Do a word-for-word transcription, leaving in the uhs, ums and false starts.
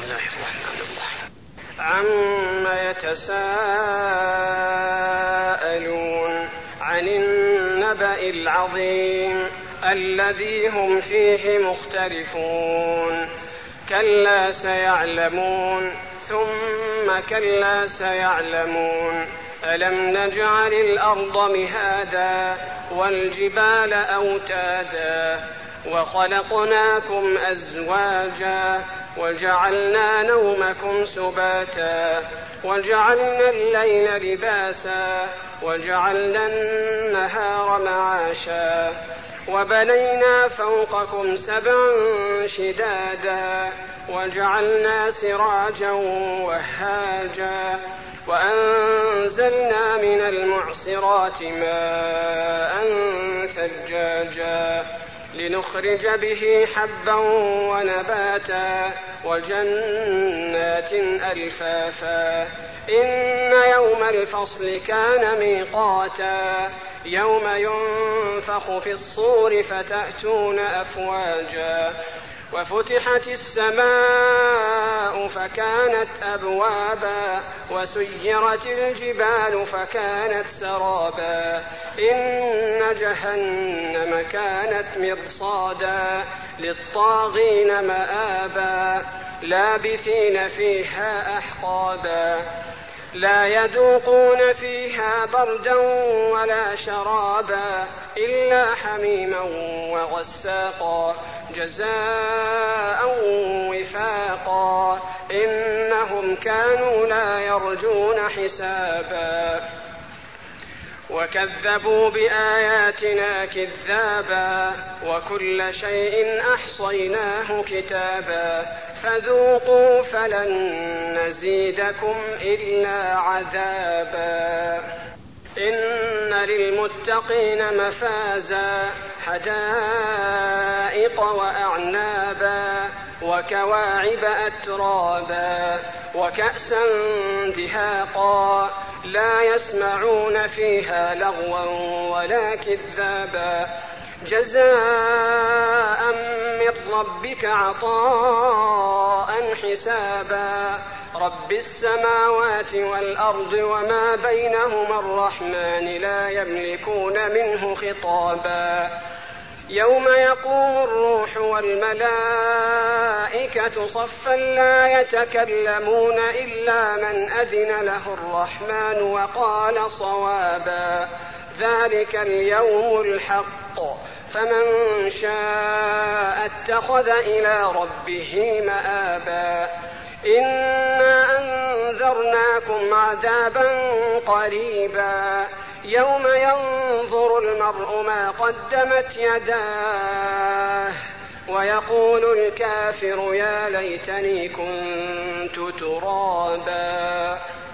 الله الرحمن الرحيم. عما يتساءلون عن النبأ العظيم الذي هم فيه مختلفون كلا سيعلمون ثم كلا سيعلمون ألم نجعل الأرض مهادا والجبال أوتادا وخلقناكم أزواجا وجعلنا نومكم سباتا وجعلنا الليل لباسا وجعلنا النهار معاشا وبنينا فوقكم سبعا شدادا وجعلنا سراجا وهاجا وأنزلنا من المعصرات ماء ثجاجا لنخرج به حبا ونباتا وجنات ألفافا إن يوم الفصل كان ميقاتا يوم ينفخ في الصور فتأتون أفواجا وفتحت السماء فكانت أبوابا وسيرت الجبال فكانت سرابا إن جهنم كانت مرصادا للطاغين مآبا لابثين فيها أحقابا لا يذوقون فيها بردا ولا شرابا إلا حميما وغساقا جزاء وفاقا إنهم كانوا لا يرجون حسابا وكذبوا بآياتنا كذابا وكل شيء أحصيناه كتابا فذوقوا فلن نزيدكم إلا عذابا إن للمتقين مفازا حدائق وأعنابا وكواعب أترابا وكأسا دهاقا لا يسمعون فيها لغوا ولا كذابا جزاء من ربك عطاء حسابا رب السماوات والأرض وما بينهما الرحمن لا يملكون منه خطابا يوم يقوم الروح والملائكة صفا لا يتكلمون إلا من أذن له الرحمن وقال صوابا ذلك اليوم الحق فمن شاء اتخذ إلى ربه مآبا إنا أنذرناكم عذابا قريبا يوم ينظر المرء ما قدمت يداه ويقول الكافر يا ليتني كنت ترابا.